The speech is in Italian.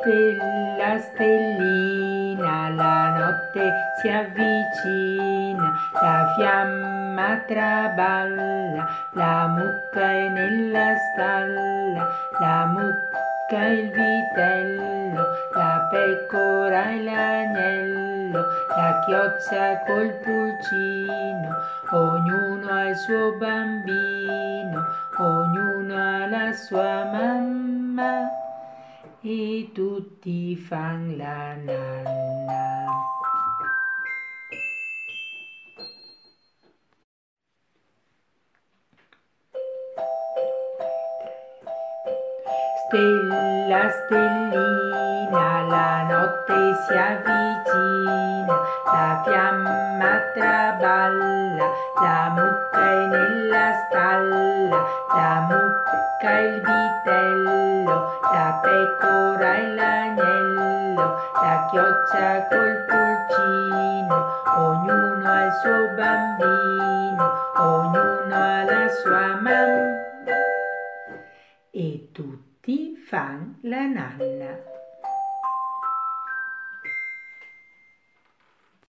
Stella, stellina, la notte si avvicina, la fiamma traballa, la mucca è nella stalla, la mucca e il vitello, la pecora e l'agnello, la chioccia col pulcino, ognuno ha il suo bambino, ognuno ha la sua mamma e tutti fan la nanna. Stella, stellina, la notte si avvicina, la fiamma traballa, la mucca è nella stalla, la mucca e il vitello, la pecora e l'agnello, la chioccia col pulcino, ognuno ha il suo bambino, ognuno ha la sua mamma e tutti fan la nanna.